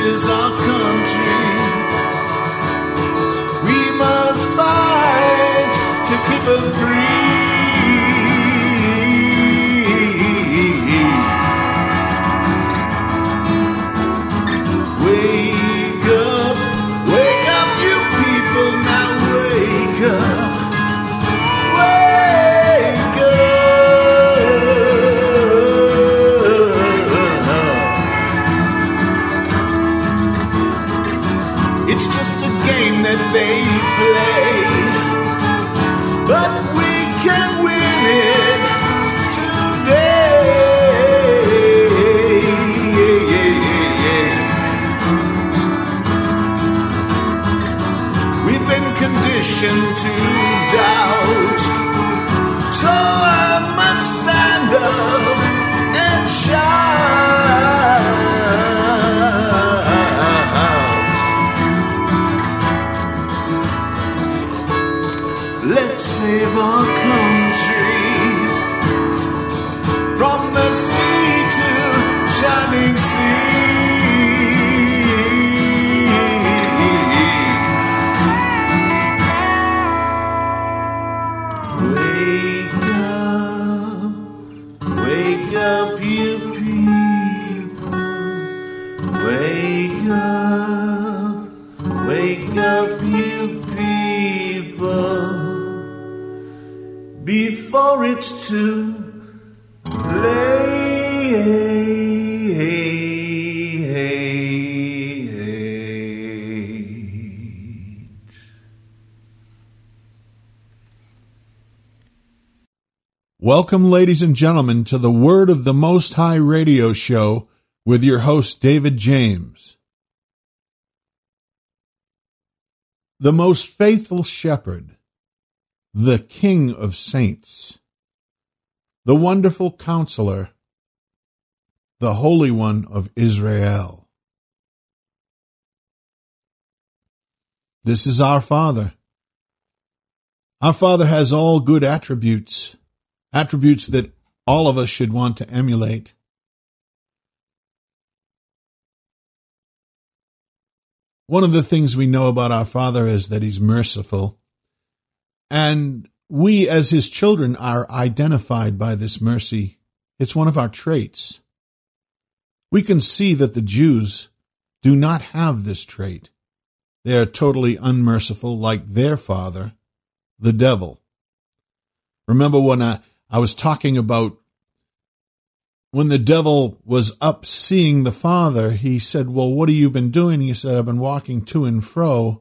is our country. We must fight to keep it free. Wake up, you people, now wake up. Wake up. It's just a game that they play, but we can win it today. We've been conditioned to doubt, so I must stand up and shout. Let's save our country from the sea to shining sea. Wake up, you people. Wake up, you people. Before it's too late. Welcome, ladies and gentlemen, to the Word of the Most High radio show with your host, David James. The most faithful shepherd, the King of saints, the wonderful counselor, the Holy One of Israel. This is our Father. Our Father has all good attributes that all of us should want to emulate. One of the things we know about our Father is that He's merciful, and we as His children are identified by this mercy. It's one of our traits. We can see that the Jews do not have this trait. They are totally unmerciful like their father, the devil. Remember when I was talking about when the devil was up seeing the Father, he said, well, what have you been doing? He said, I've been walking to and fro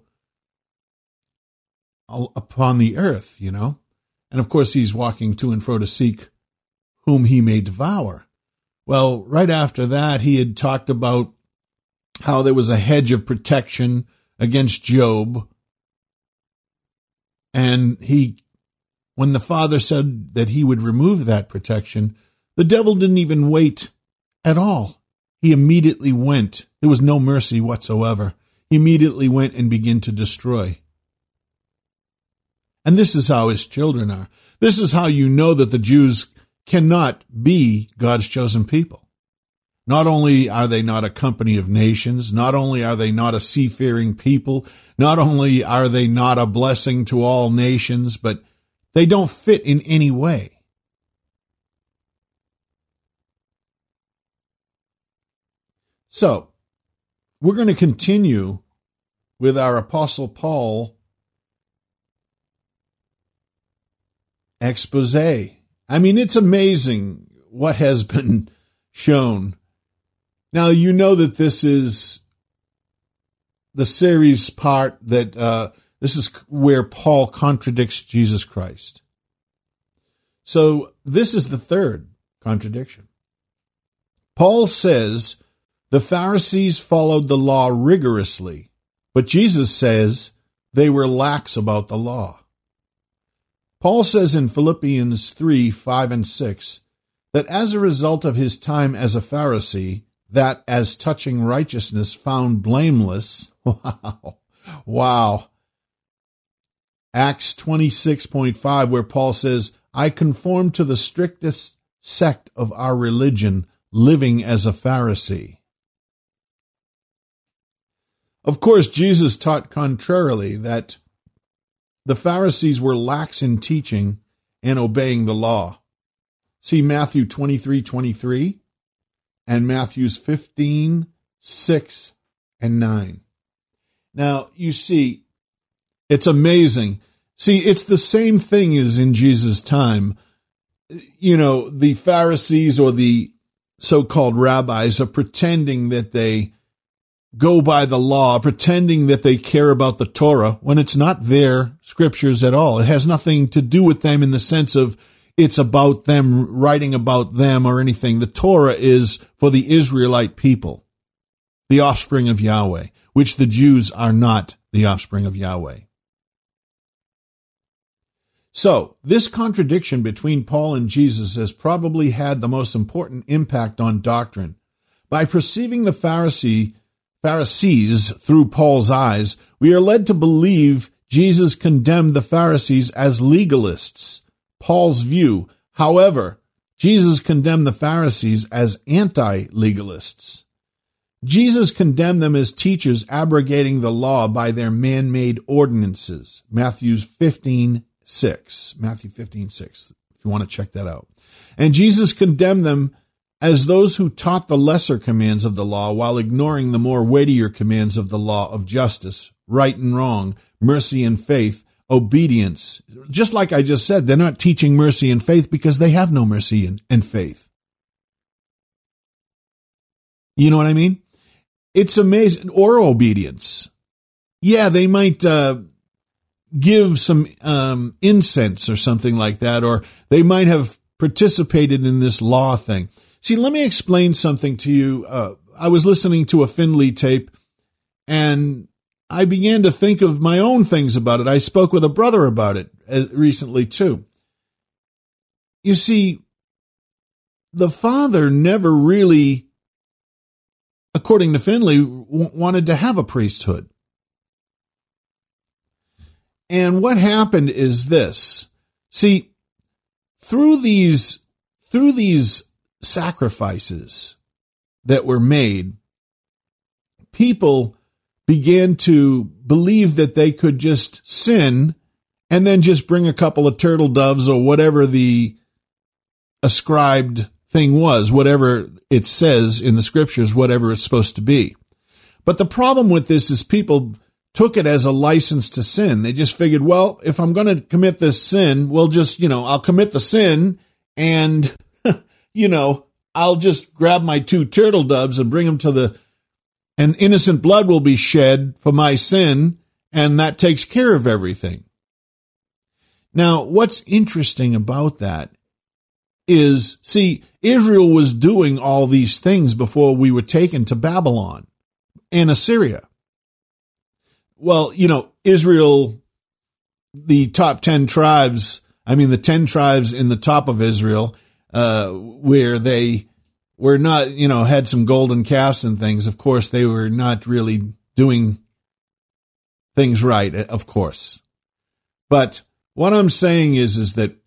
upon the earth, And of course, he's walking to and fro to seek whom he may devour. Well, right after that, he had talked about how there was a hedge of protection against Job. And when the Father said that he would remove that protection, the devil didn't even wait at all. He immediately went. There was no mercy whatsoever. He immediately went and began to destroy. And this is how his children are. This is how you know that the Jews cannot be God's chosen people. Not only are they not a company of nations, not only are they not a seafaring people, not only are they not a blessing to all nations, but they don't fit in any way. So, we're going to continue with our Apostle Paul expose. I mean, it's amazing what has been shown. Now, you know that this is the series part that this is where Paul contradicts Jesus Christ. So this is the third contradiction. Paul says the Pharisees followed the law rigorously, but Jesus says they were lax about the law. Paul says in Philippians 3:5 and 6, that as a result of his time as a Pharisee, that as touching righteousness found blameless. Wow. Acts 26:5, where Paul says, I conform to the strictest sect of our religion, living as a Pharisee. Of course, Jesus taught contrarily that the Pharisees were lax in teaching and obeying the law. See Matthew 23:23 and Matthews 15:6 and 9. Now, you see, it's amazing. See, it's the same thing as in Jesus' time. You know, the Pharisees or the so-called rabbis are pretending that they go by the law, pretending that they care about the Torah when it's not their scriptures at all. It has nothing to do with them in the sense of it's about them, writing about them or anything. The Torah is for the Israelite people, the offspring of Yahweh, which the Jews are not the offspring of Yahweh. So, this contradiction between Paul and Jesus has probably had the most important impact on doctrine. By perceiving the Pharisees through Paul's eyes, we are led to believe Jesus condemned the Pharisees as legalists, Paul's view. However, Jesus condemned the Pharisees as anti-legalists. Jesus condemned them as teachers abrogating the law by their man-made ordinances. Matthew 15:6, if you want to check that out. And Jesus condemned them as those who taught the lesser commands of the law while ignoring the more weightier commands of the law of justice, right and wrong, mercy and faith, obedience. Just like I just said, they're not teaching mercy and faith because they have no mercy and faith. You know what I mean? It's amazing. Or obedience. Yeah, they might give some incense or something like that, or they might have participated in this law thing. See, let me explain something to you. I was listening to a Finley tape, and I began to think of my own things about it. I spoke with a brother about it recently, too. You see, the father never really, according to Finley, wanted to have a priesthood. And what happened is this. See, through these sacrifices that were made, people began to believe that they could just sin and then just bring a couple of turtle doves or whatever the ascribed thing was, whatever it says in the scriptures, whatever it's supposed to be. But the problem with this is people took it as a license to sin. They just figured, well, if I'm going to commit this sin, we'll just, I'll commit the sin and, I'll just grab my 2 turtle doves and bring them and innocent blood will be shed for my sin, and that takes care of everything. Now, what's interesting about that is, see, Israel was doing all these things before we were taken to Babylon and Assyria. Well, Israel, the top 10 tribes, the 10 tribes in the top of Israel, where they were not, had some golden calves and things. Of course, they were not really doing things right, of course. But what I'm saying is that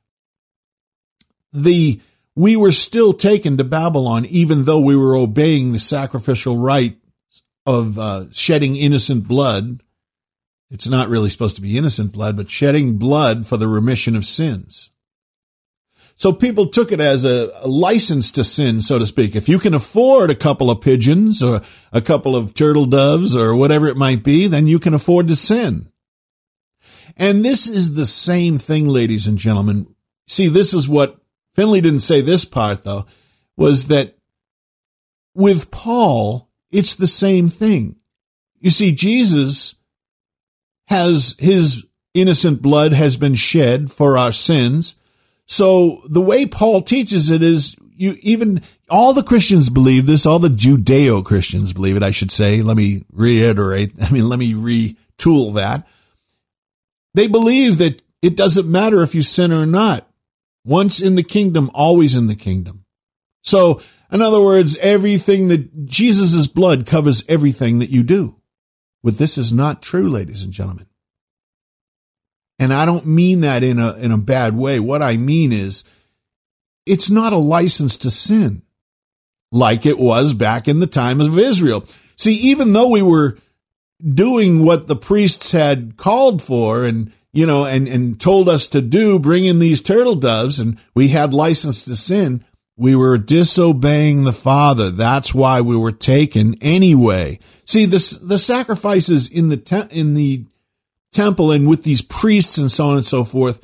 we were still taken to Babylon, even though we were obeying the sacrificial rite of shedding innocent blood. It's not really supposed to be innocent blood, but shedding blood for the remission of sins. So people took it as a license to sin, so to speak. If you can afford a couple of pigeons or a couple of turtle doves or whatever it might be, then you can afford to sin. And this is the same thing, ladies and gentlemen. See, this is what Finley didn't say this part, though, was that with Paul, it's the same thing. You see, Jesus has his innocent blood has been shed for our sins. So the way Paul teaches it is all the Christians believe this, all the Judeo-Christians believe it, I should say. Let me reiterate. Let me retool that. They believe that it doesn't matter if you sin or not. Once in the kingdom, always in the kingdom. So, in other words, everything that Jesus' blood covers everything that you do. But this is not true, ladies and gentlemen. And I don't mean that in a bad way. What I mean is, it's not a license to sin, like it was back in the time of Israel. See, even though we were doing what the priests had called for and, and told us to do, bring in these turtle doves, and we had license to sin, we were disobeying the Father. That's why we were taken anyway. See, the sacrifices in the temple and with these priests and so on and so forth,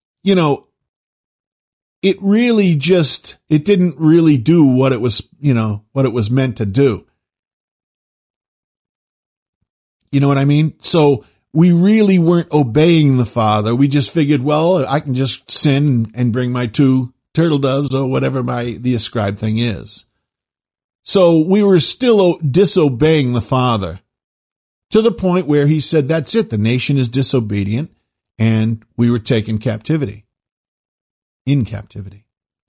it didn't really do what it was, what it was meant to do. You know what I mean? So we really weren't obeying the Father. We just figured, well, I can just sin and bring my 2 turtle doves or whatever the ascribed thing is. So we were still disobeying the Father to the point where he said, that's it. The nation is disobedient, and we were taken in captivity.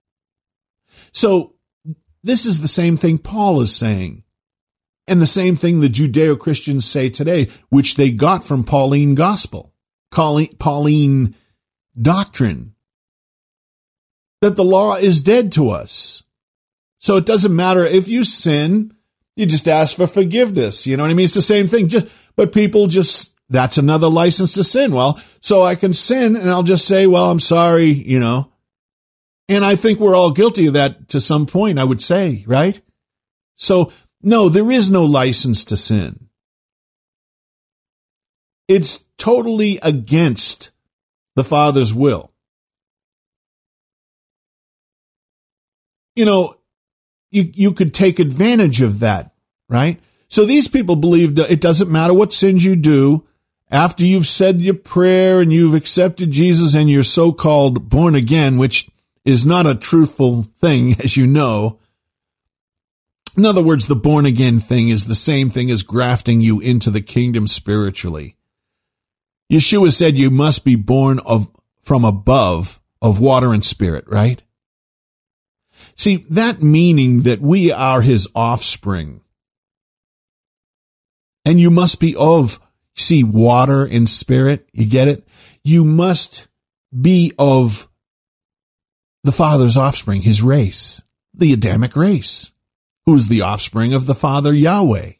So this is the same thing Paul is saying, and the same thing the Judeo-Christians say today, which they got from Pauline gospel, Pauline doctrine, that the law is dead to us. So it doesn't matter if you sin, you just ask for forgiveness. You know what I mean? It's the same thing. But people that's another license to sin. Well, so I can sin and I'll just say, well, I'm sorry, And I think we're all guilty of that to some point, I would say, right? So, no, there is no license to sin. It's totally against the Father's will. You could take advantage of that, right? So these people believe that it doesn't matter what sins you do after you've said your prayer and you've accepted Jesus and you're so-called born again, which is not a truthful thing, as you know. In other words, the born again thing is the same thing as grafting you into the kingdom spiritually. Yeshua said you must be born from above, of water and spirit, right? See, that meaning that we are his offspring. And you must be of, water and spirit. You get it? You must be of the Father's offspring, his race, the Adamic race, who's the offspring of the Father Yahweh.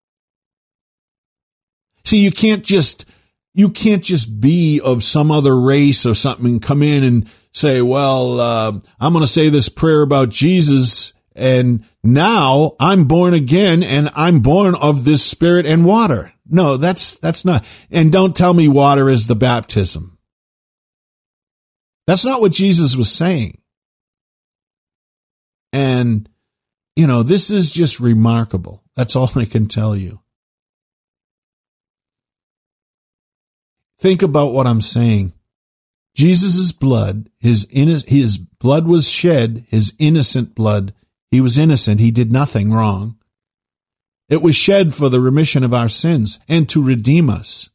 See, you can't just be of some other race or something and come in and say, well, I'm going to say this prayer about Jesus, and now I'm born again, and I'm born of this spirit and water. No, that's not. And don't tell me water is the baptism. That's not what Jesus was saying. And, this is just remarkable. That's all I can tell you. Think about what I'm saying. Jesus' blood, his blood was shed, his innocent blood. He was innocent. He did nothing wrong. It was shed for the remission of our sins and to redeem us.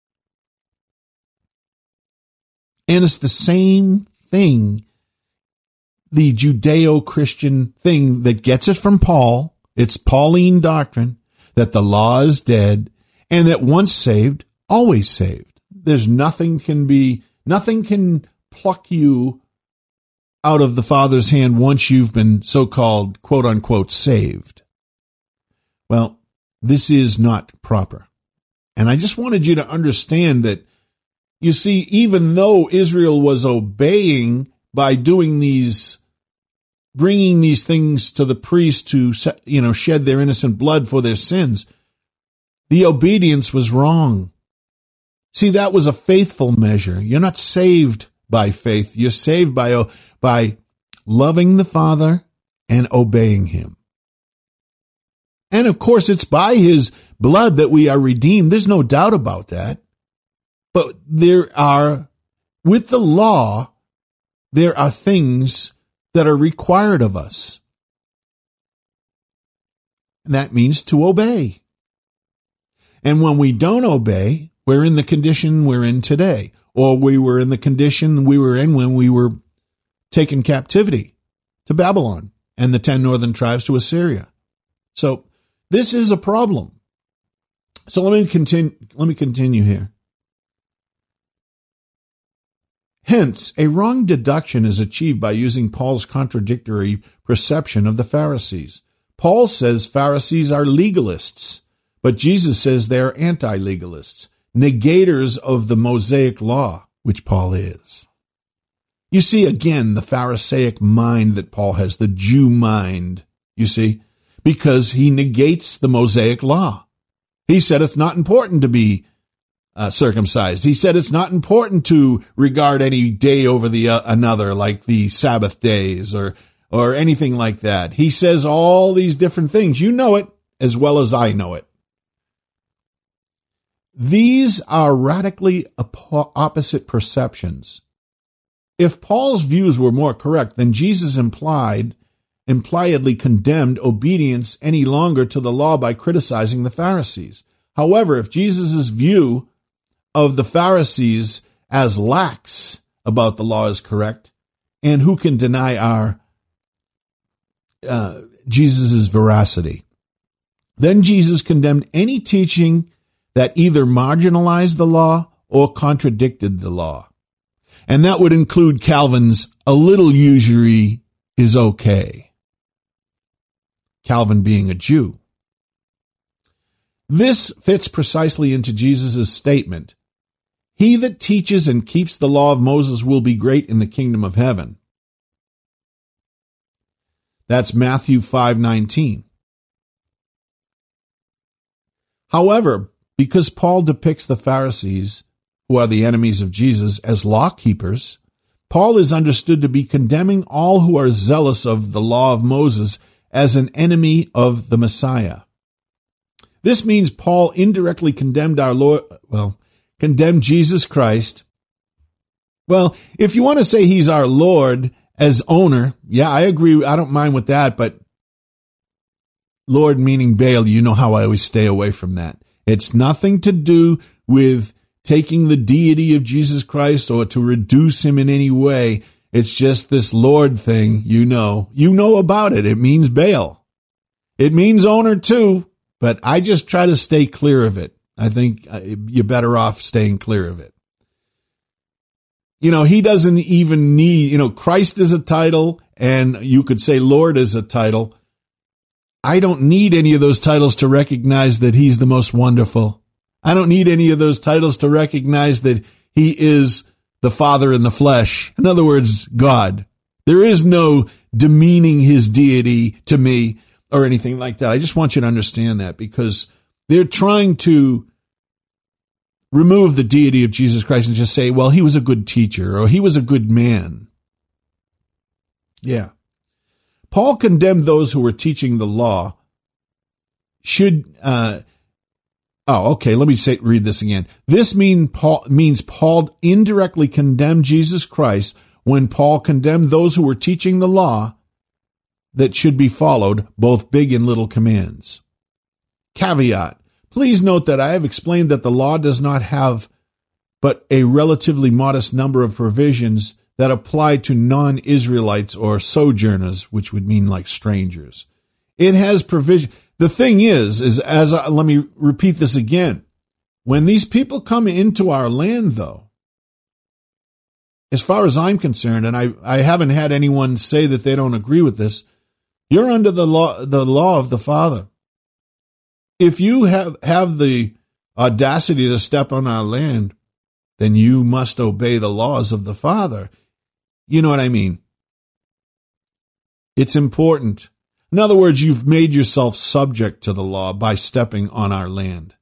And it's the same thing, the Judeo-Christian thing that gets it from Paul. It's Pauline doctrine that the law is dead and that once saved, always saved. There's nothing can pluck you out of the Father's hand once you've been so-called, quote-unquote, saved. Well, this is not proper. And I just wanted you to understand that, you see, even though Israel was obeying by doing bringing these things to the priest to, shed their innocent blood for their sins, the obedience was wrong. See, that was a faithful measure. You're not saved by faith. You're saved by loving the Father and obeying him. And of course, it's by his blood that we are redeemed. There's no doubt about that. But with the law, there are things that are required of us. And that means to obey. And when we don't obey, we're in the condition we're in today. Or we were in the condition we were in when we were taken captivity to Babylon and the 10 northern tribes to Assyria. So this is a problem. So let me continue here. Hence, a wrong deduction is achieved by using Paul's contradictory perception of the Pharisees. Paul says Pharisees are legalists, But Jesus says they're anti-legalists, negators of the Mosaic law, which Paul is. You see, again, the Pharisaic mind that Paul has, the Jew mind, you see, because he negates the Mosaic law. He said it's not important to be circumcised. He said it's not important to regard any day over the another, like the Sabbath days or anything like that. He says all these different things. You know it as well as I know it. These are radically opposite perceptions. If Paul's views were more correct, then Jesus impliedly condemned obedience any longer to the law by criticizing the Pharisees. However, if Jesus' view of the Pharisees as lax about the law is correct, and who can deny our Jesus' veracity? Then Jesus condemned any teaching that either marginalized the law or contradicted the law. And that would include Calvin's "a little usury is okay." Calvin being a Jew. This fits precisely into Jesus' statement, "He that teaches and keeps the law of Moses will be great in the kingdom of heaven." That's Matthew 5:19. However, because Paul depicts the Pharisees, who are the enemies of Jesus, as law keepers, Paul is understood to be condemning all who are zealous of the law of Moses as an enemy of the Messiah. This means Paul indirectly condemned condemned Jesus Christ. Well, if you want to say he's our Lord as owner, yeah, I agree. I don't mind with that, but Lord meaning Baal, you know how I always stay away from that. It's nothing to do with taking the deity of Jesus Christ or to reduce him in any way. It's just this Lord thing, you know about it. It means Baal. It means owner too, but I just try to stay clear of it. I think you're better off staying clear of it. He doesn't even need, Christ is a title, and you could say Lord is a title. I don't need any of those titles to recognize that he's the most wonderful. I don't need any of those titles to recognize that he is the Father in the flesh. In other words, God. There is no demeaning his deity to me or anything like that. I just want you to understand that, because they're trying to remove the deity of Jesus Christ and just say, well, he was a good teacher or he was a good man. Yeah. Paul condemned those who were teaching the law. Let me read this again. This means Paul indirectly condemned Jesus Christ when Paul condemned those who were teaching the law that should be followed, both big and little commands. Caveat. Please note that I have explained that the law does not have but a relatively modest number of provisions that apply to non-Israelites or sojourners, which would mean like strangers. It has provision. The thing is let me repeat this again. When these people come into our land, though, as far as I'm concerned, and I haven't had anyone say that they don't agree with this, you're under the law of the Father. If you have the audacity to step on our land, then you must obey the laws of the Father. You know what I mean? It's important. In other words, you've made yourself subject to the law by stepping on our land.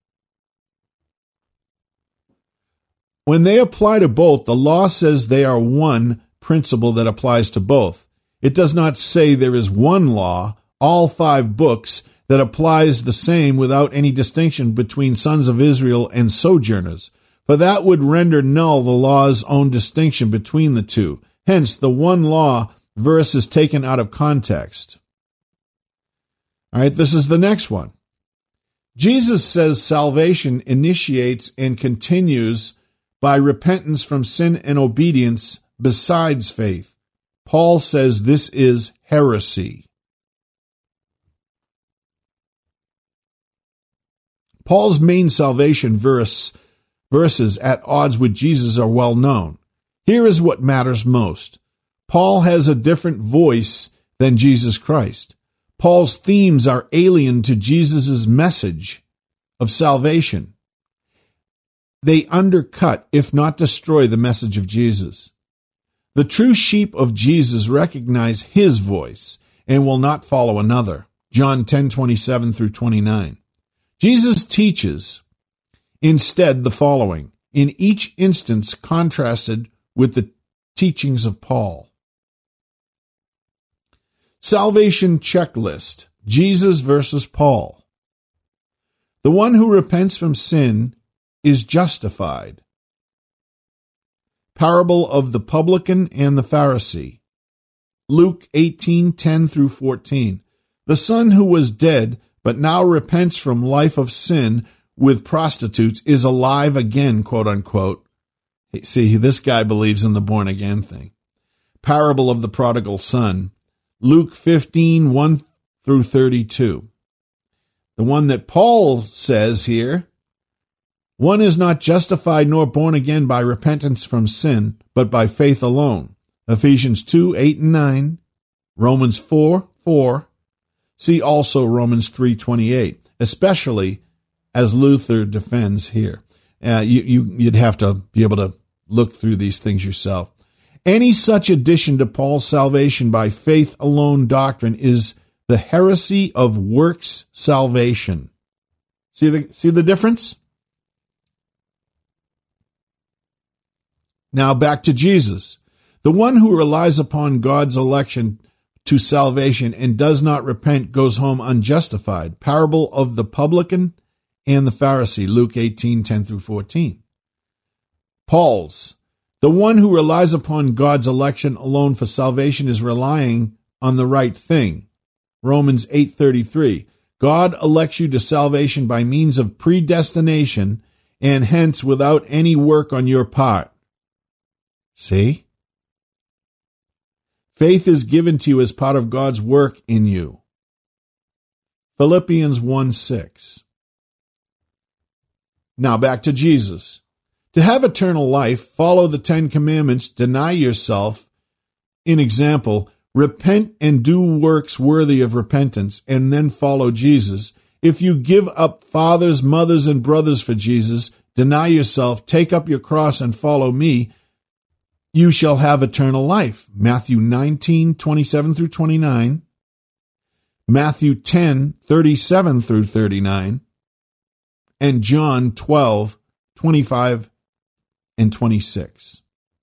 When they apply to both, the law says they are one principle that applies to both. It does not say there is one law, all 5 books, that applies the same without any distinction between sons of Israel and sojourners, for that would render null the law's own distinction between the two. Hence, the one law verse is taken out of context. All right, this is the next one. Jesus says salvation initiates and continues by repentance from sin and obedience besides faith. Paul says this is heresy. Paul's main salvation verses at odds with Jesus are well known. Here is what matters most. Paul has a different voice than Jesus Christ. Paul's themes are alien to Jesus' message. of salvation. They undercut, if not destroy, the message of Jesus. The true sheep of Jesus recognize his voice and will not follow another. John 10:27 through 29. Jesus teaches instead the following, in each instance contrasted with the teachings of Paul. Salvation checklist, Jesus versus Paul. The one who repents from sin is justified. Parable of the publican and the Pharisee. Luke 18:10 through 14. The son who was dead but now repents from life of sin with prostitutes is alive again, quote unquote. See, this guy believes in the born again thing. Parable of the prodigal son. Luke 15:1 through 32. The one that Paul says here, one is not justified nor born again by repentance from sin, but by faith alone. Ephesians 2:8 and 9, Romans 4:4. See also Romans 3:28, especially as Luther defends here. You'd have to be able to look through these things yourself. Any such addition to Paul's salvation by faith alone doctrine is the heresy of works salvation. See the difference? Now back to Jesus. The one who relies upon God's election to salvation and does not repent goes home unjustified. Parable of the publican and the Pharisee, Luke 18:10 through 14. Paul's. The one who relies upon God's election alone for salvation is relying on the right thing. Romans 8:33. God elects you to salvation by means of predestination and hence without any work on your part. See? Faith is given to you as part of God's work in you. Philippians 1:6. Now back to Jesus. To have eternal life, follow the 10 commandments, deny yourself. In example, repent and do works worthy of repentance, and then follow Jesus. If you give up fathers, mothers, and brothers for Jesus, deny yourself, take up your cross, and follow me, you shall have eternal life. Matthew 19:27 through 29. Matthew 10:37 through 39. And John 12:25 and 26.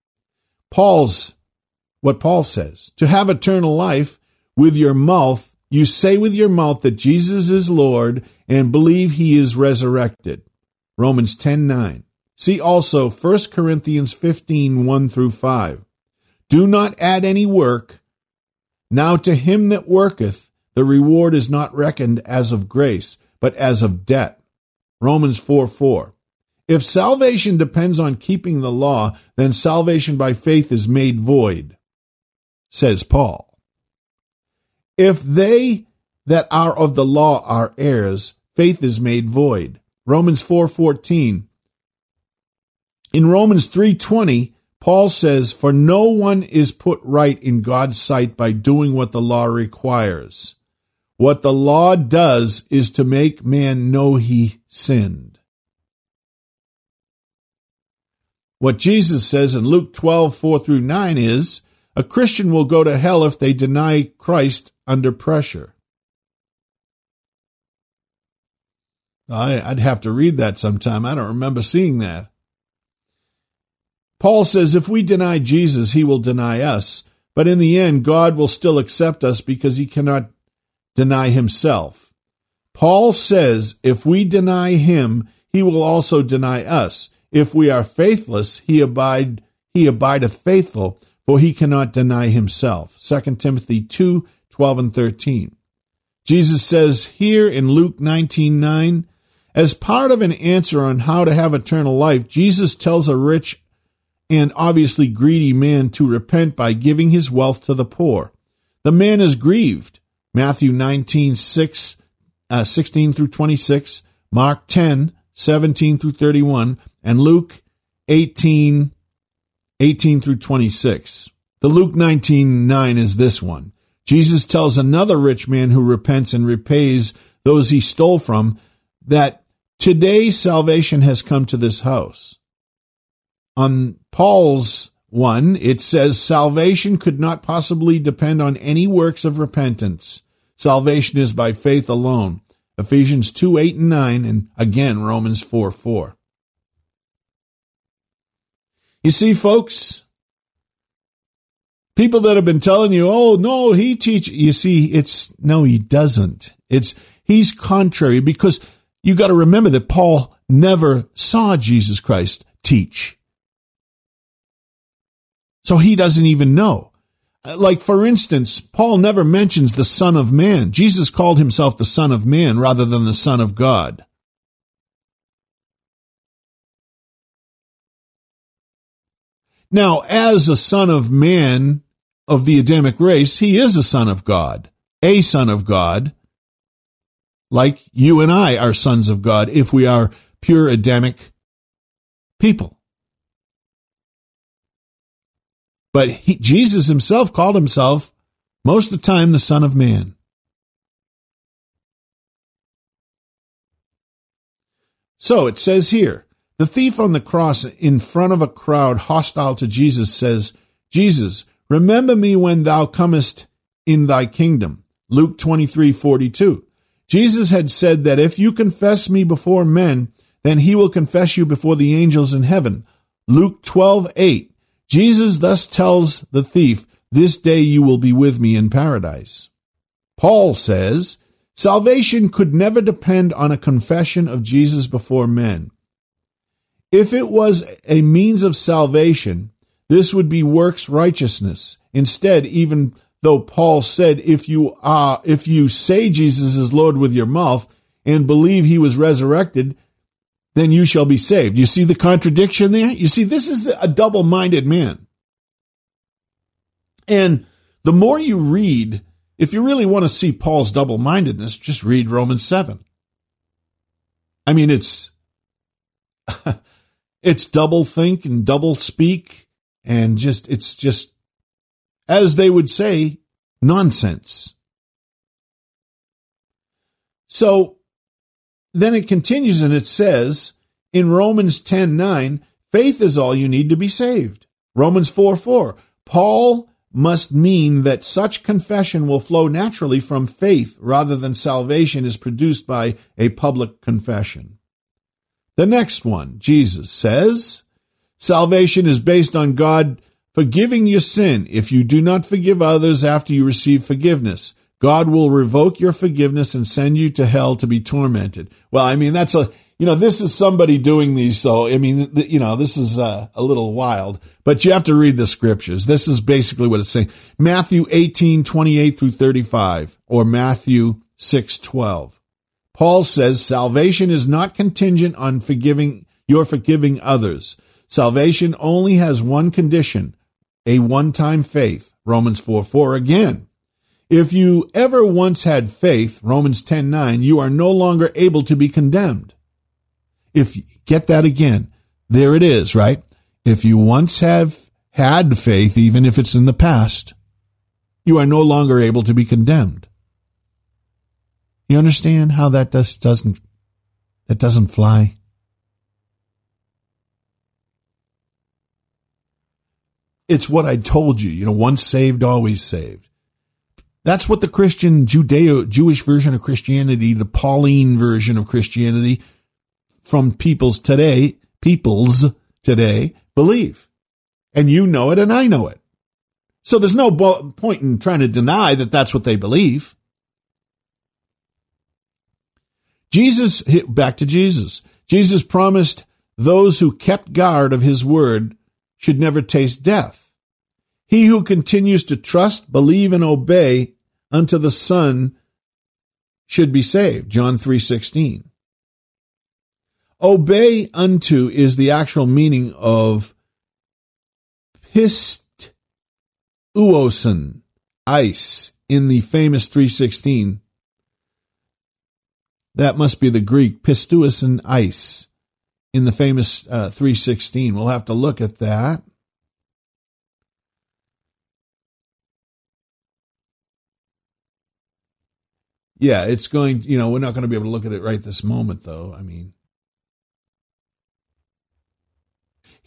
What Paul says, to have eternal life with your mouth, you say with your mouth that Jesus is Lord and believe he is resurrected. Romans 10:9. See also 1 Corinthians 15:1 through 5. Do not add any work. Now to him that worketh, the reward is not reckoned as of grace, but as of debt. Romans 4:4. If salvation depends on keeping the law, then salvation by faith is made void, says Paul. If they that are of the law are heirs, faith is made void. Romans 4:14. In Romans 3:20, Paul says, for no one is put right in God's sight by doing what the law requires. What the law does is to make man know he sinned. What Jesus says in Luke 12:4 through 9 is, a Christian will go to hell if they deny Christ under pressure. I'd have to read that sometime. I don't remember seeing that. Paul says if we deny Jesus, he will deny us. But in the end, God will still accept us because he cannot deny himself. Paul says if we deny him, he will also deny us. If we are faithless, he abideth faithful, for he cannot deny himself. 2 Timothy 2:12 and 13. Jesus says here in Luke 19:9, as part of an answer on how to have eternal life, Jesus tells a rich and obviously greedy man to repent by giving his wealth to the poor. The man is grieved. Matthew 19:16 through 26, Mark 10:17 through 31, and Luke 18:18 through 26. The Luke 19:9 is this one. Jesus tells another rich man who repents and repays those he stole from that Today, salvation has come to this house. On Paul's one, it says salvation could not possibly depend on any works of repentance. Salvation is by faith alone. Ephesians 2:8-9, and again, Romans 4:4. You see, folks, people that have been telling you, oh, no, he teaches. You see, no, he doesn't. He's contrary, because you got to remember that Paul never saw Jesus Christ teach. So he doesn't even know. Like, for instance, Paul never mentions the Son of Man. Jesus called himself the Son of Man rather than the Son of God. Now, as a son of man of the Adamic race, he is a son of God, like you and I are sons of God if we are pure Adamic people. But Jesus himself called himself most of the time the Son of Man. So it says here, the thief on the cross in front of a crowd hostile to Jesus says, Jesus, remember me when thou comest in thy kingdom. Luke 23:42. Jesus had said that if you confess me before men, then he will confess you before the angels in heaven. Luke 12:8. Jesus thus tells the thief, this day you will be with me in paradise. Paul says, salvation could never depend on a confession of Jesus before men. If it was a means of salvation, this would be works righteousness. Instead, even though Paul said, if you say Jesus is Lord with your mouth and believe he was resurrected, then you shall be saved. You see the contradiction there? You see, this is a double-minded man. And the more you read, if you really want to see Paul's double-mindedness, just read Romans 7. I mean, it's double think and double speak, and it's just, as they would say, nonsense. So then it continues and it says in Romans 10:9, faith is all you need to be saved. Romans 4:4, Paul must mean that such confession will flow naturally from faith rather than salvation is produced by a public confession. The next one, Jesus says, salvation is based on God forgiving your sin. If you do not forgive others after you receive forgiveness, God will revoke your forgiveness and send you to hell to be tormented. Well, I mean, this is somebody doing these. So, I mean, this is a little wild, but you have to read the scriptures. This is basically what it's saying. Matthew 18:28-35, or Matthew 6:12. Paul says salvation is not contingent on forgiving others. Salvation only has one condition, a one-time faith. Romans 4:4 again. If you ever once had faith, Romans 10:9, you are no longer able to be condemned. Get that again. There it is, right? If you once have had faith, even if it's in the past, you are no longer able to be condemned. You understand how that doesn't fly? It's what I told you, once saved, always saved. That's what the Christian Jewish version of Christianity, the Pauline version of Christianity from peoples today believe. And you know it and I know it. So there's no point in trying to deny that that's what they believe. Back to Jesus. Jesus promised those who kept guard of his word should never taste death. He who continues to trust, believe, and obey unto the Son should be saved. John 3:16. Obey unto is the actual meaning of pisteuosin, ice, in the famous 3:16. That must be the Greek, pisteuosin, ice, in the famous 3:16. We'll have to look at that. Yeah, it's going, we're not going to be able to look at it right this moment, though. I mean,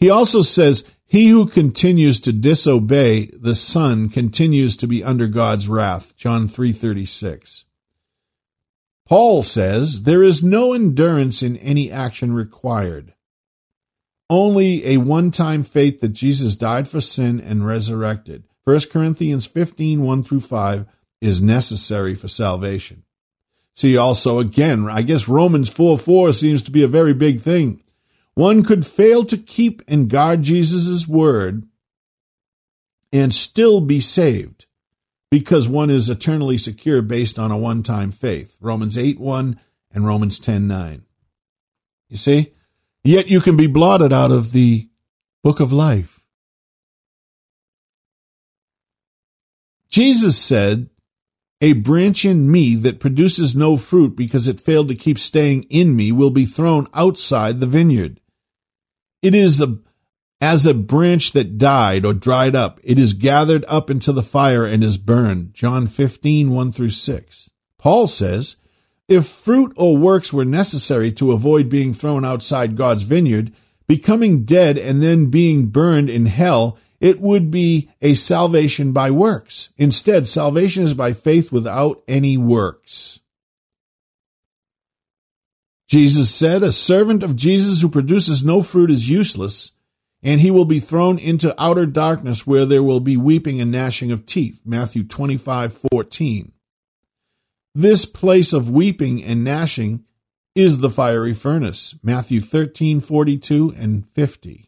He also says, he who continues to disobey the Son continues to be under God's wrath. John 3:36. Paul says, there is no endurance in any action required. Only a one-time faith that Jesus died for sin and resurrected. 1 Corinthians 15:1-5 is necessary for salvation. See also, again, I guess Romans 4:4 seems to be a very big thing. One could fail to keep and guard Jesus' word and still be saved because one is eternally secure based on a one-time faith. Romans 8:1 and Romans 10:9. You see? Yet you can be blotted out of the book of life. Jesus said, a branch in me that produces no fruit because it failed to keep staying in me will be thrown outside the vineyard. It is as a branch that died or dried up. It is gathered up into the fire and is burned. John 15:1-6. Paul says, if fruit or works were necessary to avoid being thrown outside God's vineyard, becoming dead and then being burned in hell, it would be a salvation by works. Instead, salvation is by faith without any works. Jesus said, a servant of Jesus who produces no fruit is useless, and he will be thrown into outer darkness where there will be weeping and gnashing of teeth. Matthew 25:14. This place of weeping and gnashing is the fiery furnace. Matthew 13:42-50.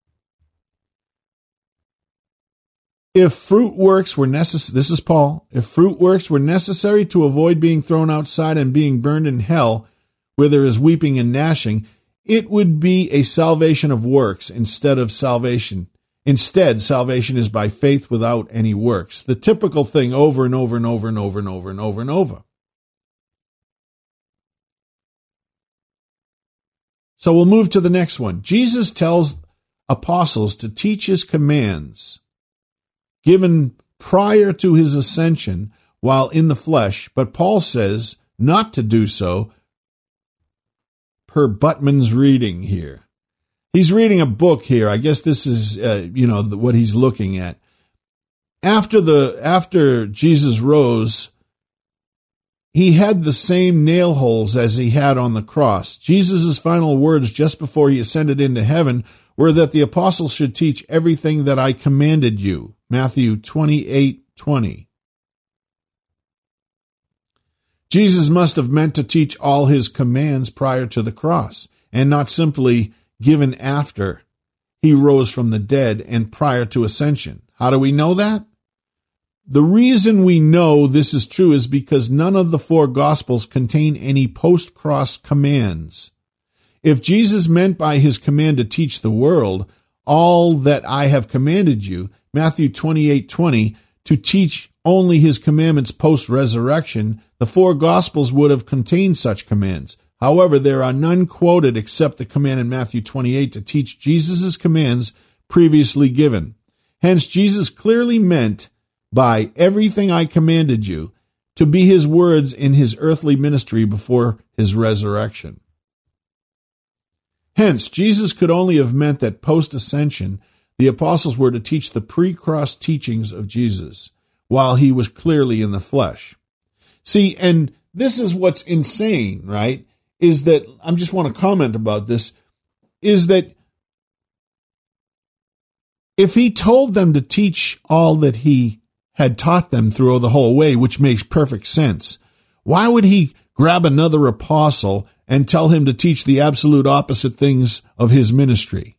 If fruit works were necessary, this is Paul, if fruit works were necessary to avoid being thrown outside and being burned in hell, where there is weeping and gnashing, it would be a salvation of works instead of salvation. Instead, salvation is by faith without any works. The typical thing over and over and over and over and over and over and over. So we'll move to the next one. Jesus tells apostles to teach his commands given prior to his ascension while in the flesh, but Paul says not to do so per Buttman's reading here. He's reading a book here. I guess this is, what he's looking at. After Jesus rose, he had the same nail holes as he had on the cross. Jesus' final words just before he ascended into heaven were that the apostles should teach everything that I commanded you. Matthew 28:20. Jesus must have meant to teach all his commands prior to the cross, and not simply given after he rose from the dead and prior to ascension. How do we know that? The reason we know this is true is because none of the four Gospels contain any post-cross commands. If Jesus meant by his command to teach the world all that I have commanded you, Matthew 28:20, to teach only his commandments post-resurrection, the four Gospels would have contained such commands. However, there are none quoted except the command in Matthew 28 to teach Jesus' commands previously given. Hence, Jesus clearly meant by everything I commanded you to be his words in his earthly ministry before his resurrection. Hence, Jesus could only have meant that post-ascension, the apostles were to teach the pre-cross teachings of Jesus while he was clearly in the flesh. See, and this is what's insane, right? Is that, I just want to comment about this, is that if he told them to teach all that he had taught them through the whole way, which makes perfect sense, why would he grab another apostle and tell him to teach the absolute opposite things of his ministry?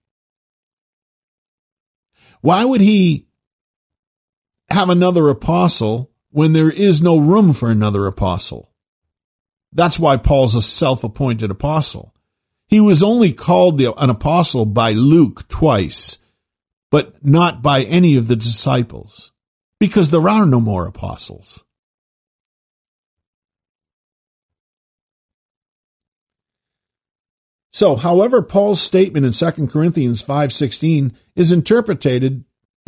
Why would he have another apostle when there is no room for another apostle? That's why Paul's a self-appointed apostle. He was only called an apostle by Luke twice, but not by any of the disciples, because there are no more apostles. So, however, Paul's statement in 2 Corinthians 5:16 is interpreted,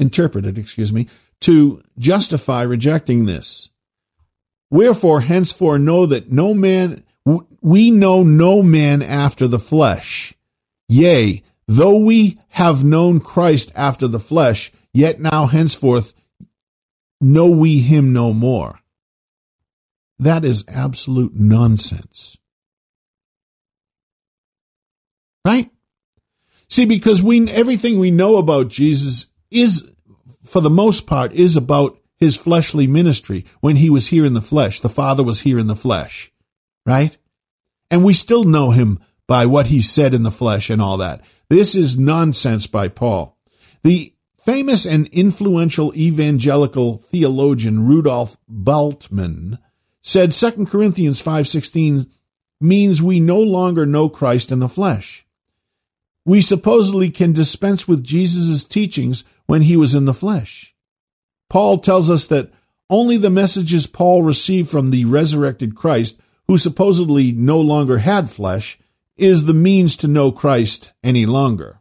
to justify rejecting this. Wherefore, henceforth know that we know no man after the flesh. Yea, though we have known Christ after the flesh, yet now henceforth know we him no more. That is absolute nonsense. Right? See, because everything we know about Jesus is, for the most part, is about his fleshly ministry when he was here in the flesh. The Father was here in the flesh. Right? And we still know him by what he said in the flesh and all that. This is nonsense by Paul. The famous and influential evangelical theologian Rudolf Bultmann said 2 Corinthians 5:16 means we no longer know Christ in the flesh. We supposedly can dispense with Jesus' teachings when he was in the flesh. Paul tells us that only the messages Paul received from the resurrected Christ, who supposedly no longer had flesh, is the means to know Christ any longer.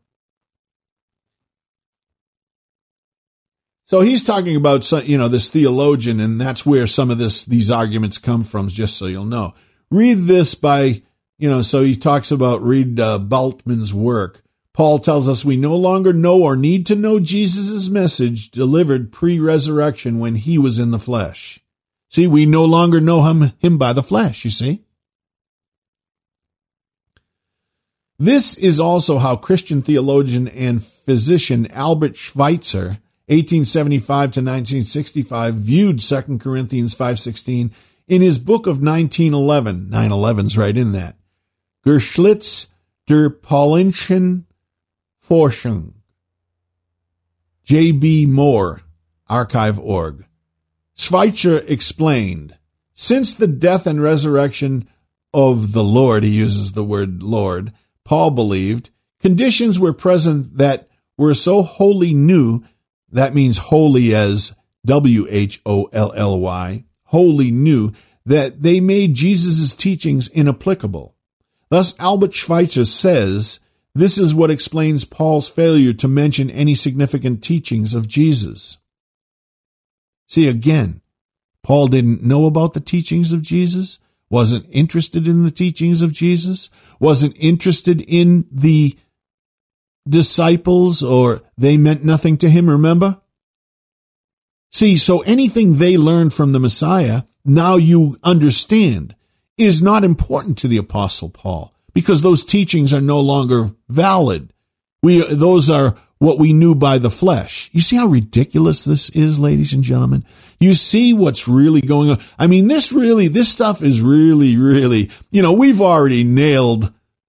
So he's talking about, this theologian, and that's where some of these arguments come from, just so you'll know. Read this so he talks about, read Bultmann's work. Paul tells us we no longer know or need to know Jesus' message delivered pre-resurrection when he was in the flesh. See, we no longer know him by the flesh, you see. This is also how Christian theologian and physician Albert Schweitzer, 1875 to 1965, viewed 2 Corinthians 5:16 in his book of 1911. 9/11's right in that. Geschlitz der Paulinschen Forschung. J.B. Moore, archive.org. Schweitzer explained, since the death and resurrection of the Lord, he uses the word Lord, Paul believed, conditions were present that were so wholly new, that means holy as W-H-O-L-L-Y, wholly new, that they made Jesus' teachings inapplicable. Thus, Albert Schweitzer says, this is what explains Paul's failure to mention any significant teachings of Jesus. See, again, Paul didn't know about the teachings of Jesus, wasn't interested in the teachings of Jesus, wasn't interested in the disciples, or they meant nothing to him, remember? See, so anything they learned from the Messiah, now you understand, is not important to the Apostle Paul, because those teachings are no longer valid. Those are what we knew by the flesh. You see how ridiculous this is, ladies and gentlemen? You see what's really going on? I mean, this stuff is really, we've already nailed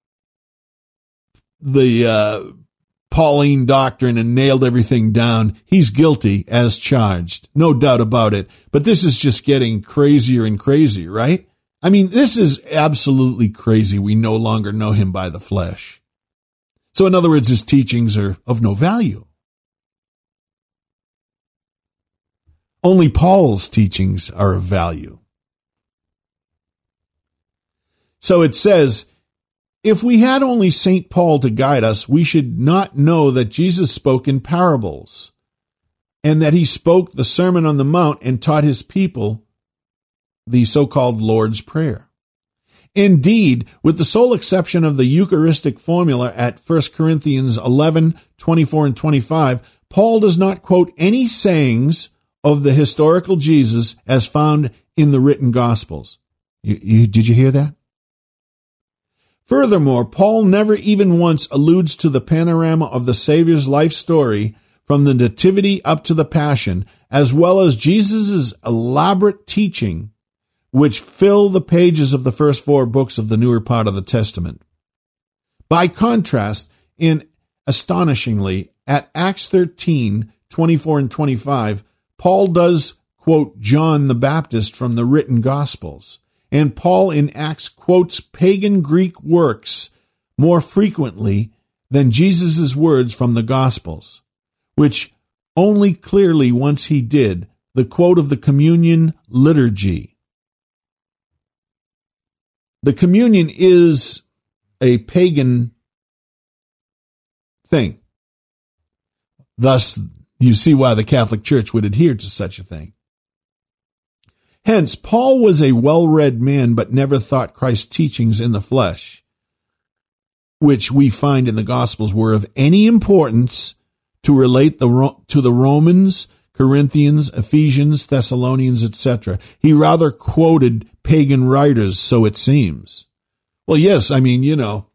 the Pauline doctrine and nailed everything down. He's guilty as charged, no doubt about it. But this is just getting crazier and crazier, right? I mean, this is absolutely crazy. We no longer know him by the flesh. So in other words, his teachings are of no value. Only Paul's teachings are of value. So it says, if we had only St. Paul to guide us, we should not know that Jesus spoke in parables, and that he spoke the Sermon on the Mount and taught his people the so-called Lord's Prayer. Indeed, with the sole exception of the Eucharistic formula at 1 Corinthians 11, 24 and 25, Paul does not quote any sayings of the historical Jesus as found in the written Gospels. Did you hear that? Furthermore, Paul never even once alludes to the panorama of the Savior's life story from the Nativity up to the Passion, as well as Jesus' elaborate teaching, which fill the pages of the first 4 books of the newer part of the Testament. By contrast, and astonishingly, at Acts 13, 24 and 25, Paul does quote John the Baptist from the written Gospels, and Paul in Acts quotes pagan Greek works more frequently than Jesus' words from the Gospels, which only clearly once he did, the quote of the communion liturgy. The communion is a pagan thing. Thus, you see why the Catholic Church would adhere to such a thing. Hence, Paul was a well-read man, but never thought Christ's teachings in the flesh which we find in the Gospels were of any importance to relate to the Romans, Corinthians, Ephesians, Thessalonians, etc. He rather quoted pagan writers, so it seems. Well, yes, I mean,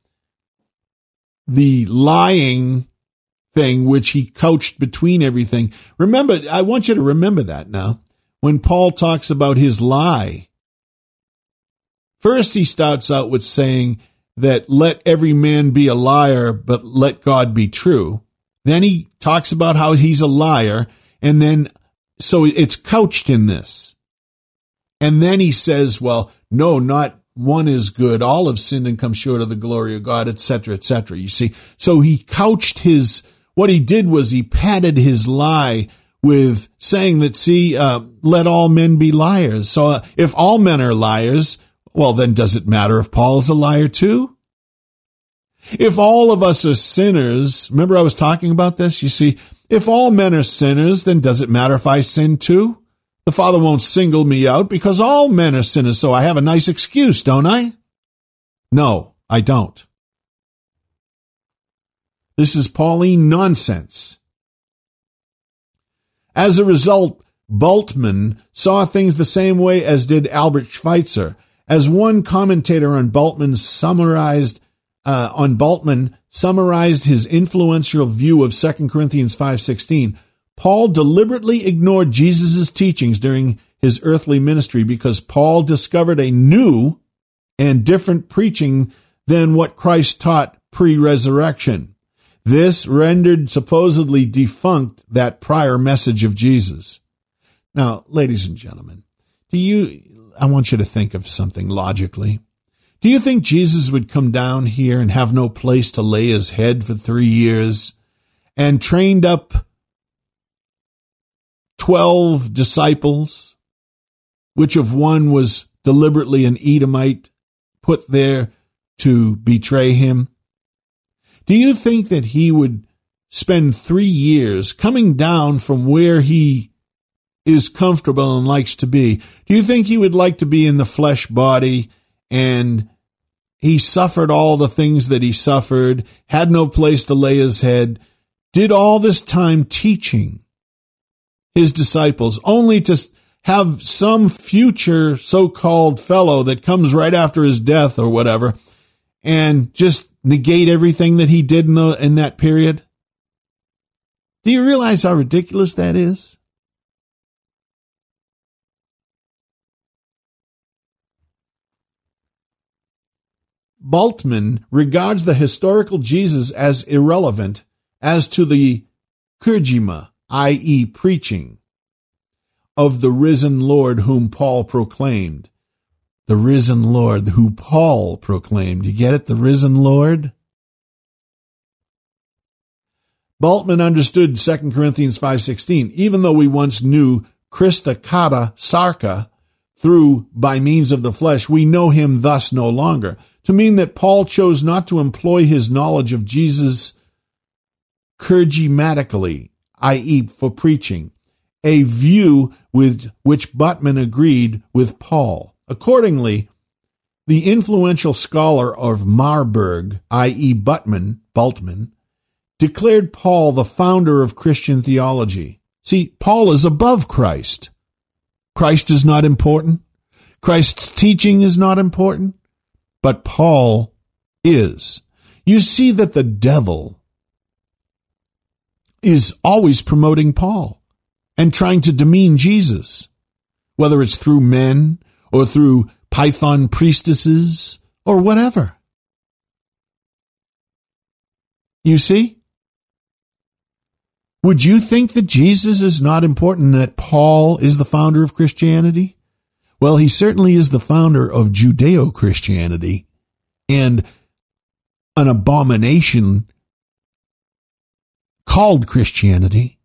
the lying thing, which he couched between everything. Remember, I want you to remember that now. When Paul talks about his lie, first he starts out with saying that let every man be a liar, but let God be true. Then he talks about how he's a liar, and then, so it's couched in this. And then he says, well, no, not one is good. All have sinned and come short of the glory of God, etc., etc. You see, so he couched what he did was he padded his lie with saying that, let all men be liars. So if all men are liars, well, then does it matter if Paul is a liar too? If all of us are sinners, remember I was talking about this? You see, if all men are sinners, then does it matter if I sin too? The Father won't single me out because all men are sinners, so I have a nice excuse, don't I? No, I don't. This is Pauline nonsense. As a result, Bultmann saw things the same way as did Albert Schweitzer. As one commentator on Bultmann summarized his influential view of 2 Corinthians 5:16, Paul deliberately ignored Jesus' teachings during his earthly ministry because Paul discovered a new and different preaching than what Christ taught pre-resurrection. This rendered supposedly defunct that prior message of Jesus. Now, ladies and gentlemen, I want you to think of something logically. Do you think Jesus would come down here and have no place to lay his head for 3 years and trained up 12 disciples, which of one was deliberately an Edomite put there to betray him? Do you think that he would spend 3 years coming down from where he is comfortable and likes to be? Do you think he would like to be in the flesh body and he suffered all the things that he suffered, had no place to lay his head, did all this time teaching his disciples, only to have some future so-called fellow that comes right after his death or whatever and just negate everything that he did in that period? Do you realize how ridiculous that is? Bultmann regards the historical Jesus as irrelevant as to the kerygma, i.e. preaching, of the risen Lord whom Paul proclaimed. The risen Lord who Paul proclaimed. You get it? The risen Lord? Bultmann understood 2 Corinthians 5:16. Even though we once knew Christa kata sarka by means of the flesh, we know him thus no longer. To mean that Paul chose not to employ his knowledge of Jesus kerygmatically, i.e. for preaching, a view with which Bultmann agreed with Paul. Accordingly, the influential scholar of Marburg, i.e. Bultmann, declared Paul the founder of Christian theology. See, Paul is above Christ. Christ is not important. Christ's teaching is not important. But Paul is. You see that the devil is always promoting Paul and trying to demean Jesus, whether it's through men or through Python priestesses or whatever. You see? Would you think that Jesus is not important and that Paul is the founder of Christianity? Well, he certainly is the founder of Judeo-Christianity and an abomination called Christianity,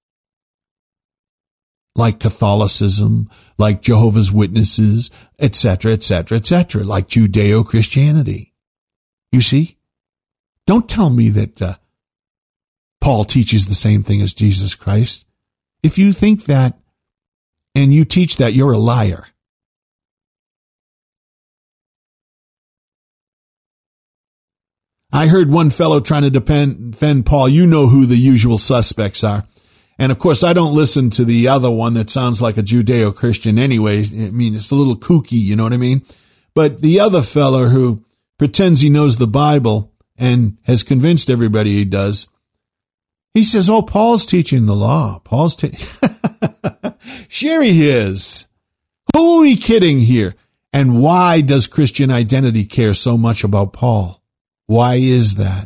like Catholicism, like Jehovah's Witnesses, etc., etc., etc., like Judeo-Christianity. You see? Don't tell me that Paul teaches the same thing as Jesus Christ. If you think that and you teach that, you're a liar. I heard one fellow trying to defend Paul. You know who the usual suspects are. And of course, I don't listen to the other one that sounds like a Judeo-Christian anyway. I mean, it's a little kooky, you know what I mean? But the other fellow who pretends he knows the Bible and has convinced everybody he does, he says, oh, Paul's teaching the law. Sure he is. Who are we kidding here? And why does Christian Identity care so much about Paul? Why is that?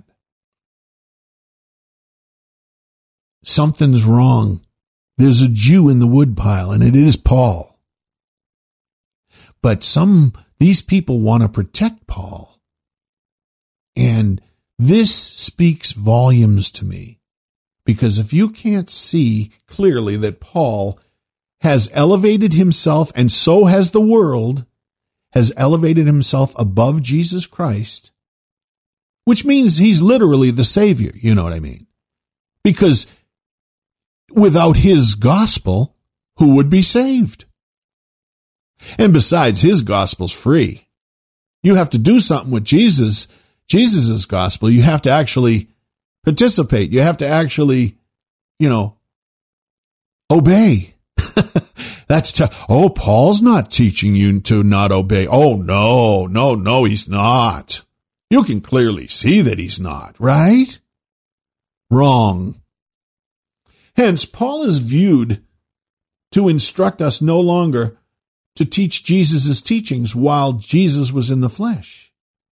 Something's wrong. There's a Jew in the woodpile, and it is Paul. But these people want to protect Paul. And this speaks volumes to me. Because if you can't see clearly that Paul has elevated himself, and so has the world, has elevated himself above Jesus Christ, which means he's literally the Savior, you know what I mean? Because without his gospel, who would be saved? And besides, his gospel's free. You have to do something with Jesus' gospel. You have to actually participate. You have to actually, obey. Paul's not teaching you to not obey. Oh, no, he's not. You can clearly see that he's not, right? Wrong. Hence, Paul is viewed to instruct us no longer to teach Jesus' teachings while Jesus was in the flesh.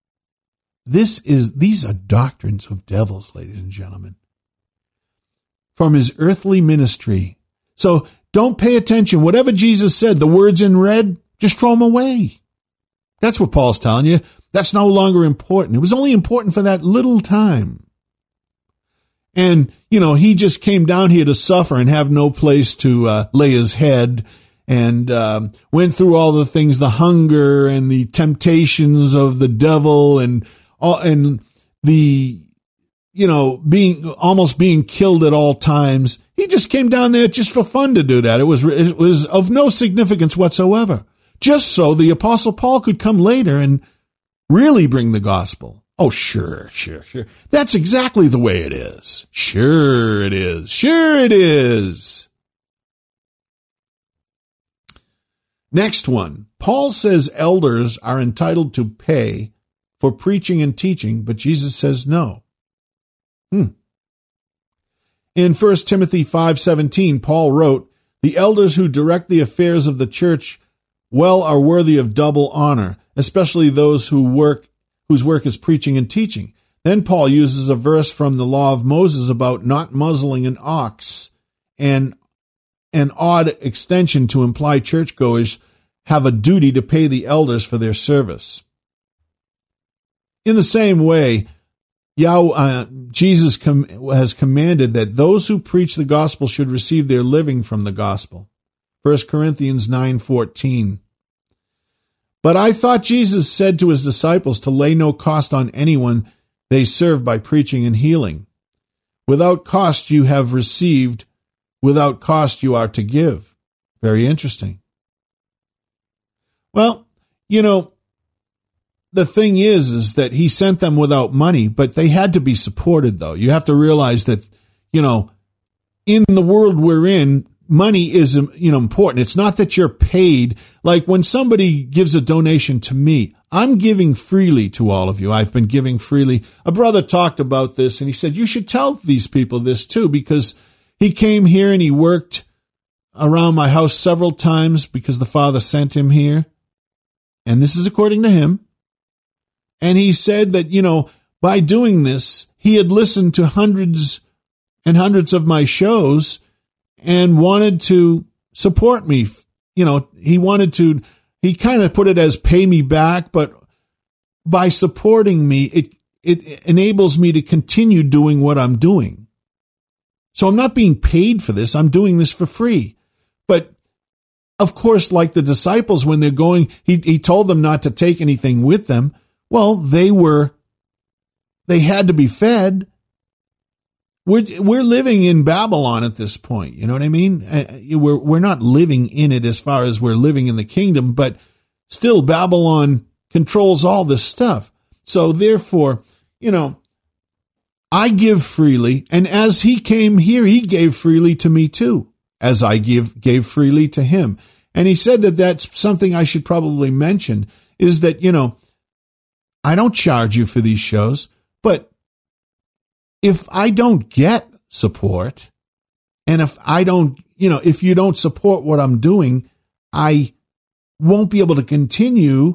These are doctrines of devils, ladies and gentlemen, from his earthly ministry. So don't pay attention. Whatever Jesus said, the words in red, just throw them away. That's what Paul's telling you. That's no longer important. It was only important for that little time. And, he just came down here to suffer and have no place to lay his head, and went through all the things, the hunger and the temptations of the devil, and the, almost being killed at all times. He just came down there just for fun to do that. It was of no significance whatsoever. Just so the Apostle Paul could come later and really bring the gospel. Oh, sure. That's exactly the way it is. Sure it is. Next one. Paul says elders are entitled to pay for preaching and teaching, but Jesus says no. In 1 Timothy 5:17, Paul wrote, "The elders who direct the affairs of the church are worthy of double honor, especially those whose work is preaching and teaching." Then Paul uses a verse from the law of Moses about not muzzling an ox, and an odd extension to imply churchgoers have a duty to pay the elders for their service. In the same way, Jesus has commanded that those who preach the gospel should receive their living from the gospel. 1 Corinthians 9:14. But I thought Jesus said to his disciples to lay no cost on anyone they serve by preaching and healing. Without cost you have received, without cost you are to give. Very interesting. Well, the thing is that he sent them without money, but they had to be supported, though. You have to realize that, in the world we're in, money is, important. It's not that you're paid. Like when somebody gives a donation to me, I'm giving freely to all of you. I've been giving freely. A brother talked about this, and he said, you should tell these people this too, because he came here and he worked around my house several times because the Father sent him here. And this is according to him. And he said that, by doing this, he had listened to hundreds and hundreds of my shows and wanted to support me. He kind of put it as pay me back, but by supporting me, it enables me to continue doing what I'm doing. So I'm not being paid for this. I'm doing this for free. But of course, like the disciples, when they're going, he told them not to take anything with them. Well, they had to be fed. We're living in Babylon at this point. You know what I mean? We're not living in it as far as we're living in the kingdom, but still Babylon controls all this stuff. So therefore, I give freely, and as he came here, he gave freely to me too, as I gave freely to him. And he said that that's something I should probably mention, is that, I don't charge you for these shows, but if I don't get support, and if I don't, if you don't support what I'm doing, I won't be able to continue,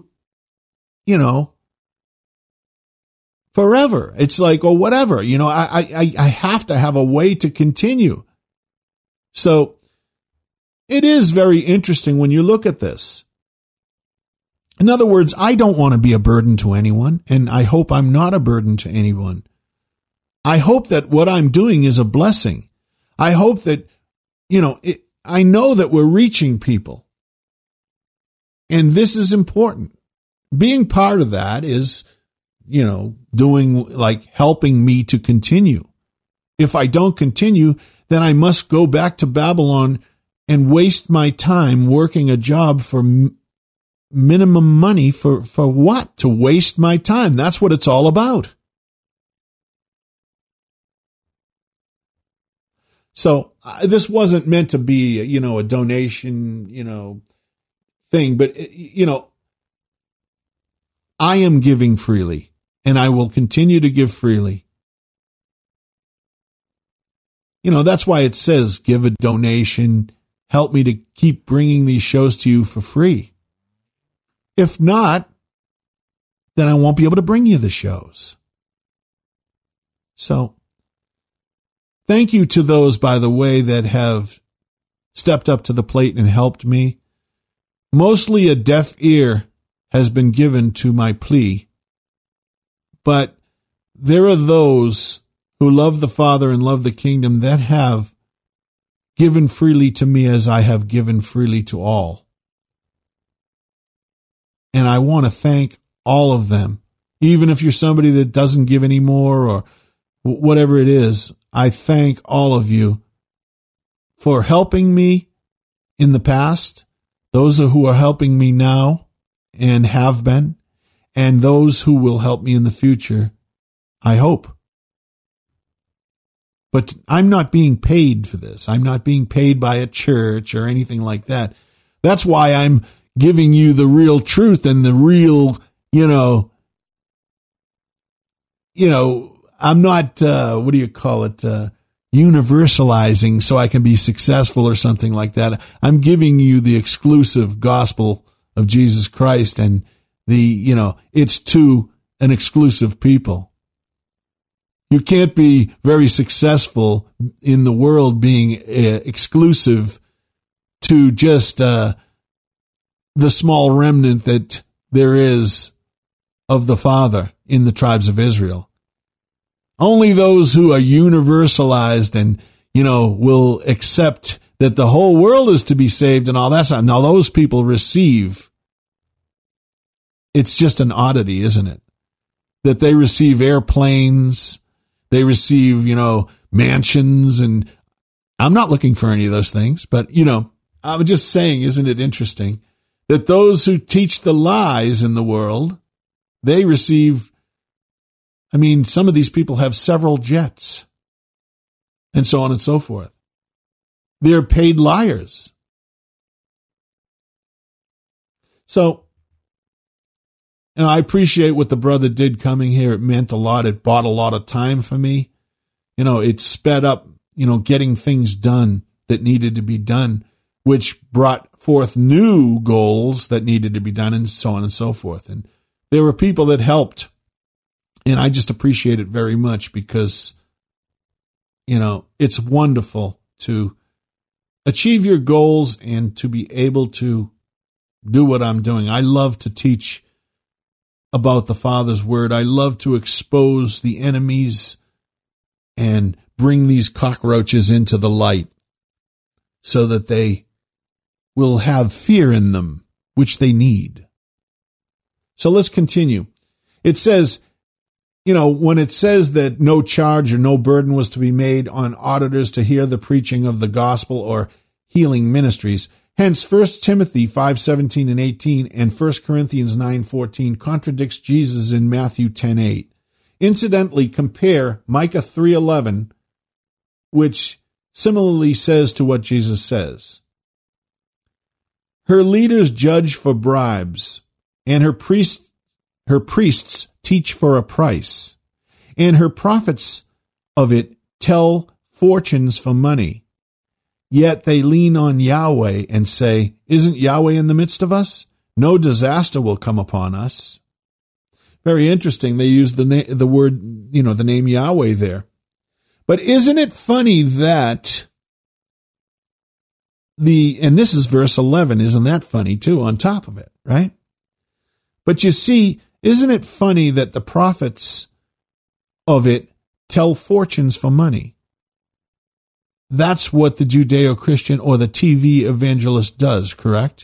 forever. It's like, or whatever, I have to have a way to continue. So it is very interesting when you look at this. In other words, I don't want to be a burden to anyone, and I hope I'm not a burden to anyone. I hope that what I'm doing is a blessing. I hope that, I know that we're reaching people. And this is important. Being part of that is, doing like helping me to continue. If I don't continue, then I must go back to Babylon and waste my time working a job for minimum money for what? To waste my time. That's what it's all about. So this wasn't meant to be, a donation, thing, but, I am giving freely, and I will continue to give freely. That's why it says, give a donation, help me to keep bringing these shows to you for free. If not, then I won't be able to bring you the shows. So, thank you to those, by the way, that have stepped up to the plate and helped me. Mostly a deaf ear has been given to my plea, but there are those who love the Father and love the kingdom that have given freely to me as I have given freely to all. And I want to thank all of them. Even if you're somebody that doesn't give anymore or whatever it is, I thank all of you for helping me in the past, those who are helping me now and have been, and those who will help me in the future, I hope. But I'm not being paid for this. I'm not being paid by a church or anything like that. That's why I'm giving you the real truth and the real, I'm not, universalizing so I can be successful or something like that. I'm giving you the exclusive gospel of Jesus Christ, and it's to an exclusive people. You can't be very successful in the world being exclusive to just the small remnant that there is of the Father in the tribes of Israel. Only those who are universalized and, will accept that the whole world is to be saved and all that stuff. Now those people receive. It's just an oddity, isn't it? That they receive airplanes, they receive, mansions, and I'm not looking for any of those things, but, I'm just saying, isn't it interesting that those who teach the lies in the world, they receive, some of these people have several jets and so on and so forth. They're paid liars. So, I appreciate what the brother did coming here. It meant a lot. It bought a lot of time for me. It sped up, getting things done that needed to be done, which brought forth new goals that needed to be done, and so on and so forth. And there were people that helped, and I just appreciate it very much because, it's wonderful to achieve your goals and to be able to do what I'm doing. I love to teach about the Father's word. I love to expose the enemies and bring these cockroaches into the light so that they will have fear in them, which they need. So let's continue. It says, when it says that no charge or no burden was to be made on auditors to hear the preaching of the gospel or healing ministries, hence 1 Timothy 5:17 and 18 and 1 Corinthians 9:14 contradicts Jesus in Matthew 10:8. Incidentally, compare Micah 3:11, which similarly says to what Jesus says. Her leaders judge for bribes, and her priests teach for a price, and her prophets of it tell fortunes for money. Yet they lean on Yahweh and say, "Isn't Yahweh in the midst of us? No disaster will come upon us." Very interesting. They use the word, the name Yahweh there. But isn't it funny that and this is verse 11, isn't that funny too, on top of it, right? But you see, isn't it funny that the prophets of it tell fortunes for money? That's what the Judeo-Christian or the TV evangelist does, correct?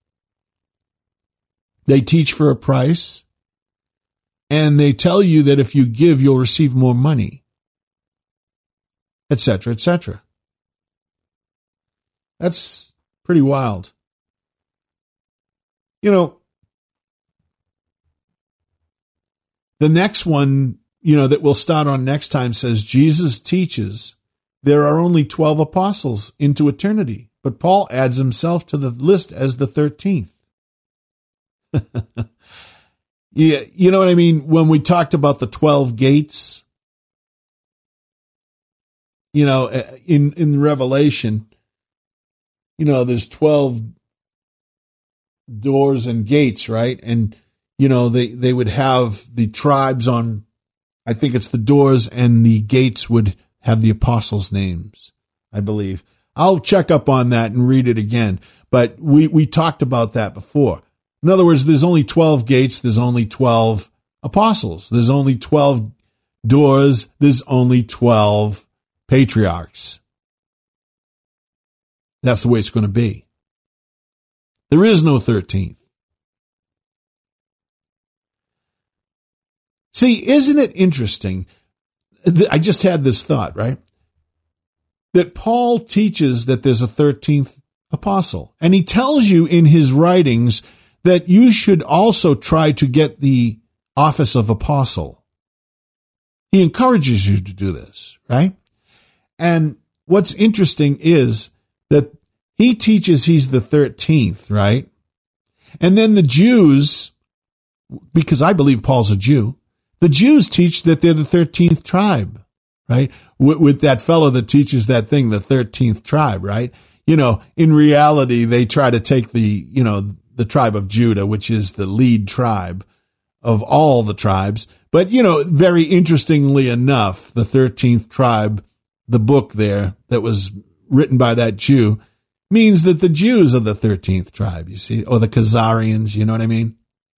They teach for a price, and they tell you that if you give, you'll receive more money, etc., etc. That's pretty wild. The next one, that we'll start on next time says Jesus teaches there are only 12 apostles into eternity, but Paul adds himself to the list as the 13th. Yeah, you know what I mean? When we talked about the 12 gates, in Revelation, there's 12 doors and gates, right? And, they would have the tribes on, I think it's the doors, and the gates would have the apostles' names, I believe. I'll check up on that and read it again. But we talked about that before. In other words, there's only 12 gates, there's only 12 apostles, there's only 12 doors, there's only 12 patriarchs. That's the way it's going to be. There is no 13th. See, isn't it interesting? I just had this thought, right? That Paul teaches that there's a 13th apostle. And he tells you in his writings that you should also try to get the office of apostle. He encourages you to do this, right? And what's interesting is that he teaches he's the 13th, right? And then the Jews, because I believe Paul's a Jew, the Jews teach that they're the 13th tribe, right? With that fellow that teaches that thing, the 13th tribe, right? In reality, they try to take the tribe of Judah, which is the lead tribe of all the tribes. But, very interestingly enough, the 13th tribe, the book there that was written by that Jew, means that the Jews are the 13th tribe, you see, or the Khazarians, you know what I mean?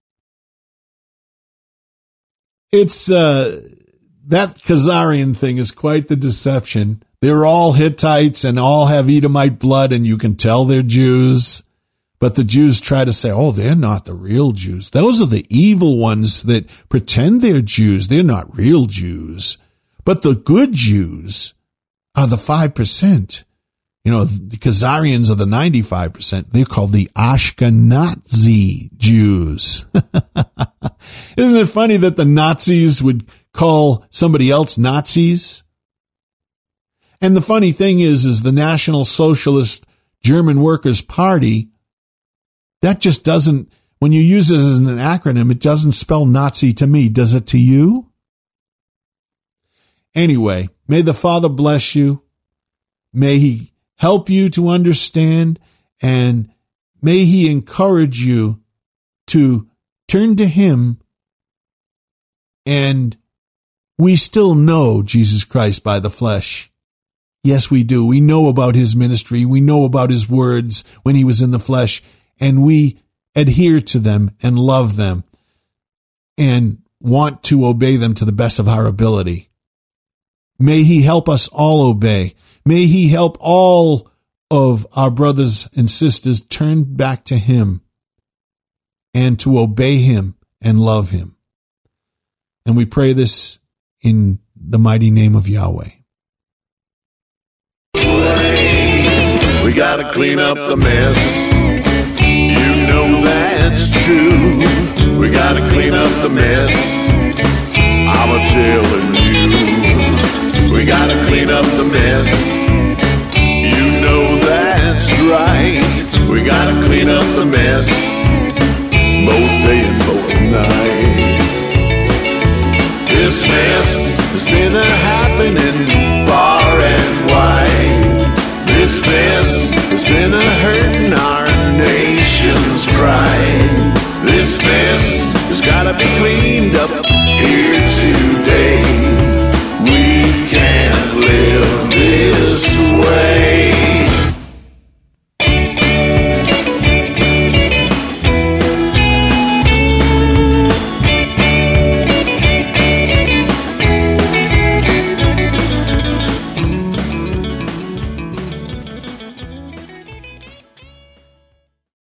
It's, that Khazarian thing is quite the deception. They're all Hittites and all have Edomite blood, and you can tell they're Jews. But the Jews try to say, oh, they're not the real Jews. Those are the evil ones that pretend they're Jews. They're not real Jews. But the good Jews are the 5%. The Khazarians are the 95%. They're called the Ashkenazi Jews. Isn't it funny that the Nazis would call somebody else Nazis? And the funny thing is the National Socialist German Workers' Party, that just doesn't, when you use it as an acronym, it doesn't spell Nazi to me. Does it to you? Anyway, may the Father bless you. May He help you to understand, and may He encourage you to turn to Him. And we still know Jesus Christ by the flesh. Yes, we do. We know about His ministry. We know about His words when He was in the flesh, and we adhere to them and love them and want to obey them to the best of our ability. May He help us all obey. May He help all of our brothers and sisters turn back to Him and to obey Him and love Him. And we pray this in the mighty name of Yahweh. We gotta clean up the mess. You know that's true. We gotta clean up the mess. I'm a telling you, we gotta clean up the mess. You know that's right. We gotta clean up the mess, both day and both night. This mess has been a happening far and wide. This mess has been a hurting our nation's pride. This mess has gotta be cleaned